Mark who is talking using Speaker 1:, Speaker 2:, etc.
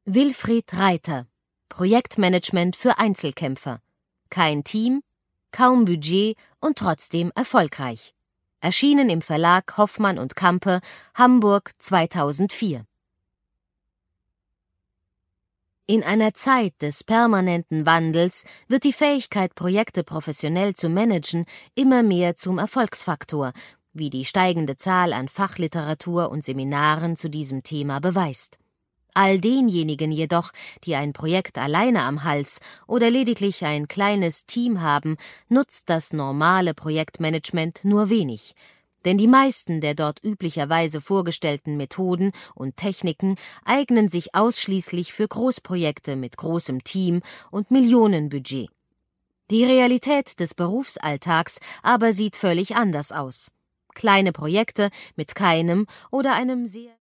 Speaker 1: Wilfried Reiter: Projektmanagement für Einzelkämpfer. Kein Team, kaum Budget und trotzdem erfolgreich. Erschienen im Verlag Hoffmann und Campe, Hamburg 2004. In einer Zeit des permanenten Wandels wird die Fähigkeit, Projekte professionell zu managen, immer mehr zum Erfolgsfaktor, wie die steigende Zahl an Fachliteratur und Seminaren zu diesem Thema beweist. All denjenigen jedoch, die ein Projekt alleine am Hals oder lediglich ein kleines Team haben, nutzt das normale Projektmanagement nur wenig. Denn die meisten der dort üblicherweise vorgestellten Methoden und Techniken eignen sich ausschließlich für Großprojekte mit großem Team und Millionenbudget. Die Realität des Berufsalltags aber sieht völlig anders aus. Kleine Projekte mit keinem oder einem sehr